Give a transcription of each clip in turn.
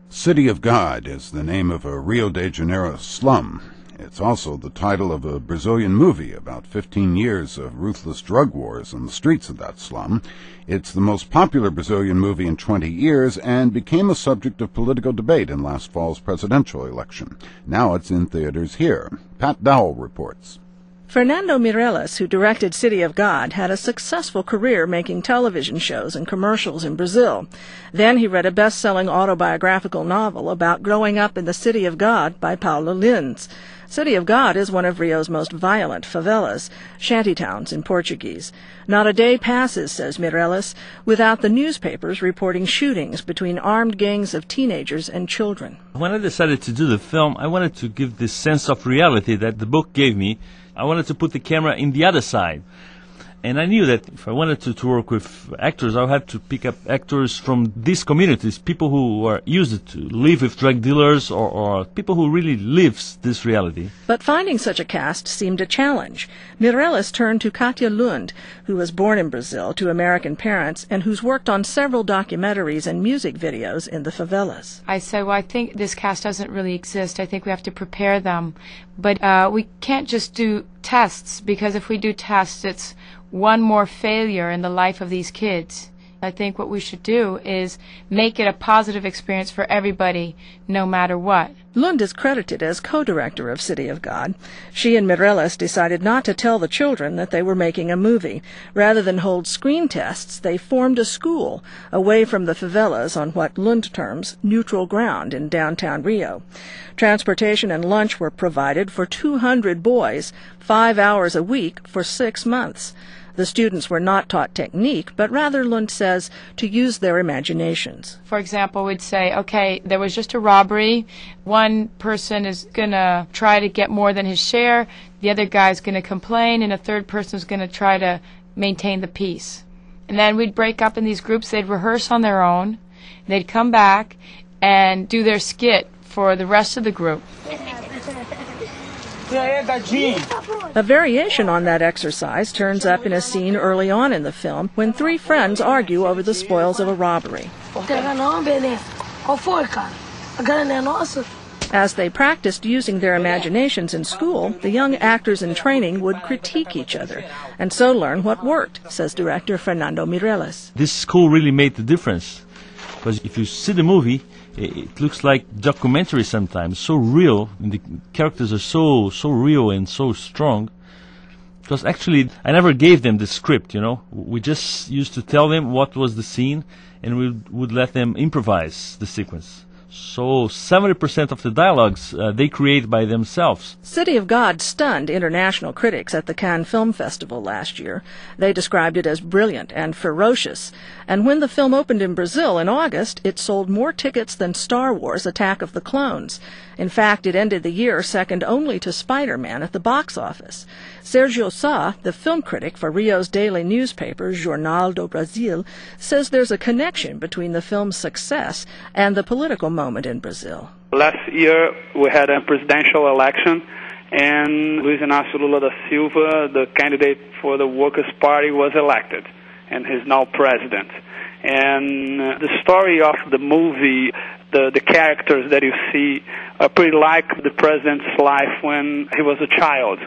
City of God is the name of a Rio de Janeiro slum. It's also the title of a Brazilian movie about 15 years of ruthless drug wars on the streets of that slum. It's the most popular Brazilian movie in 20 years and became a subject of political debate in last fall's presidential election. Now it's in theaters here. Pat Dowell reports. Fernando Meirelles, who directed City of God, had a successful career making television shows and commercials in Brazil. Then he read a best-selling autobiographical novel about growing up in the City of God by Paulo Lins. City of God is one of Rio's most violent favelas, shantytowns in Portuguese. Not a day passes, says Meirelles, without the newspapers reporting shootings between armed gangs of teenagers and children. When I decided to do the film, I wanted to give this sense of reality that the book gave me. I wanted to put the camera in the other side. And I knew that if I wanted to work with actors, I would have to pick up actors from these communities, people who are used to live with drug dealers or people who really lives this reality. But finding such a cast seemed a challenge. Meirelles turned to Katia Lund, who was born in Brazil to American parents and who's worked on several documentaries and music videos in the favelas. I said, well, I think this cast doesn't really exist. I think we have to prepare them. But we can't just do tests, because if we do tests, it's one more failure in the life of these kids. I think what we should do is make it a positive experience for everybody, no matter what. Lund is credited as co-director of City of God. She and Meirelles decided not to tell the children that they were making a movie. Rather than hold screen tests, they formed a school away from the favelas on what Lund terms neutral ground in downtown Rio. Transportation and lunch were provided for 200 boys, 5 hours a week for 6 months. The students were not taught technique, but rather, Lund says, to use their imaginations. For example, we'd say, okay, there was just a robbery. One person is going to try to get more than his share. The other guy's going to complain, and a third person is going to try to maintain the peace. And then we'd break up in these groups. They'd rehearse on their own. They'd come back and do their skit for the rest of the group. A variation on that exercise turns up in a scene early on in the film when 3 friends argue over the spoils of a robbery. As they practiced using their imaginations in school, the young actors in training would critique each other and so learn what worked, says director Fernando Meirelles. This school really made the difference, because if you see the movie, it looks like documentary sometimes, so real, and the characters are so real and so strong. Because actually, I never gave them the script, We just used to tell them what was the scene, and we would let them improvise the sequence. So 70% of the dialogues they create by themselves. City of God stunned international critics at the Cannes Film Festival last year. They described it as brilliant and ferocious. And when the film opened in Brazil in August, it sold more tickets than Star Wars: Attack of the Clones. In fact, it ended the year second only to Spider-Man at the box office. Sergio Sá, the film critic for Rio's daily newspaper, Jornal do Brasil, says there's a connection between the film's success and the political moment in Brazil. Last year, we had a presidential election, and Luiz Inácio Lula da Silva, the candidate for the Workers' Party, was elected, and he's now president. And the story of the movie, the characters that you see are pretty like the president's life when he was a child.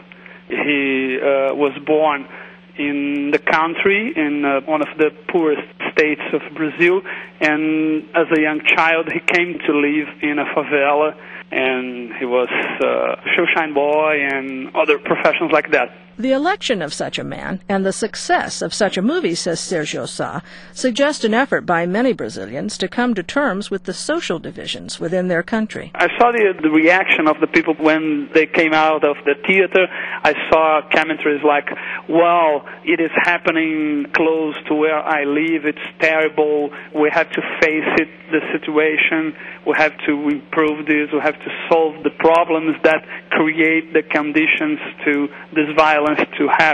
He was born in the country, in one of the poorest states of Brazil, and as a young child he came to live in a favela, and he was a showshine boy and other professions like that. The election of such a man and the success of such a movie, says Sergio Sá, suggest an effort by many Brazilians to come to terms with the social divisions within their country. I saw the reaction of the people when they came out of the theater. I saw commentaries like, well, it is happening close to where I live, it's terrible, we have to face it, the situation, we have to improve this, we have to solve the problems that create the conditions to this violence to happen.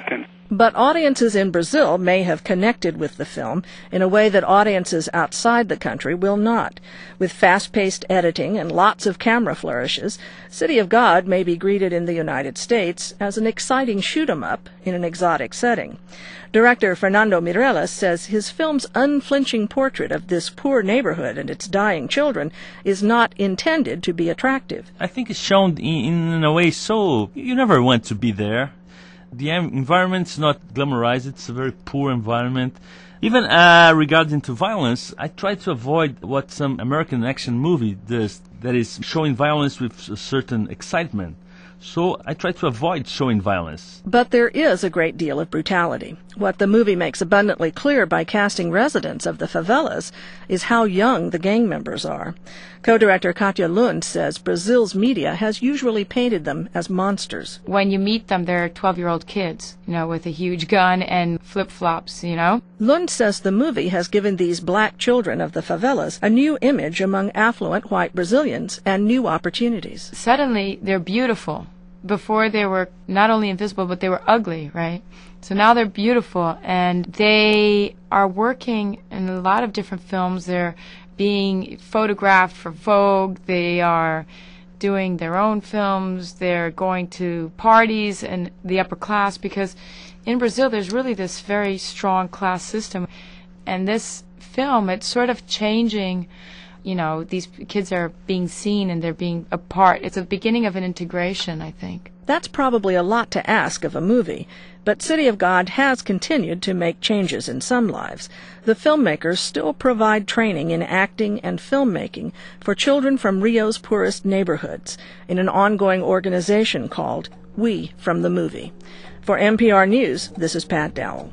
But audiences in Brazil may have connected with the film in a way that audiences outside the country will not. With fast-paced editing and lots of camera flourishes, City of God may be greeted in the United States as an exciting shoot-'em-up in an exotic setting. Director Fernando Meirelles says his film's unflinching portrait of this poor neighborhood and its dying children is not intended to be attractive. I think it's shown in a way so you never want to be there. The environment's not glamorized. It's a very poor environment. Even regarding to violence, I try to avoid what some American action movie does, that is showing violence with a certain excitement. So I try to avoid showing violence. But there is a great deal of brutality. What the movie makes abundantly clear by casting residents of the favelas is how young the gang members are. Co-director Katja Lund says Brazil's media has usually painted them as monsters. When you meet them, they're 12-year-old kids, with a huge gun and flip-flops, Lund says the movie has given these black children of the favelas a new image among affluent white Brazilians and new opportunities. Suddenly, they're beautiful. Before they were not only invisible, but they were ugly, right? So now they're beautiful, and they are working in a lot of different films. They're being photographed for Vogue. They are doing their own films. They're going to parties and the upper class, because in Brazil there's really this very strong class system. And this film, it's sort of changing. These kids are being seen and they're being a part. It's a beginning of an integration, I think. That's probably a lot to ask of a movie, but City of God has continued to make changes in some lives. The filmmakers still provide training in acting and filmmaking for children from Rio's poorest neighborhoods in an ongoing organization called We from the Movie. For NPR News, this is Pat Dowell.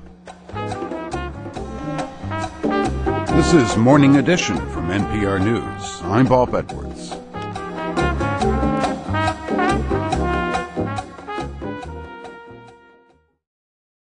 This is Morning Edition from NPR News. I'm Bob Edwards.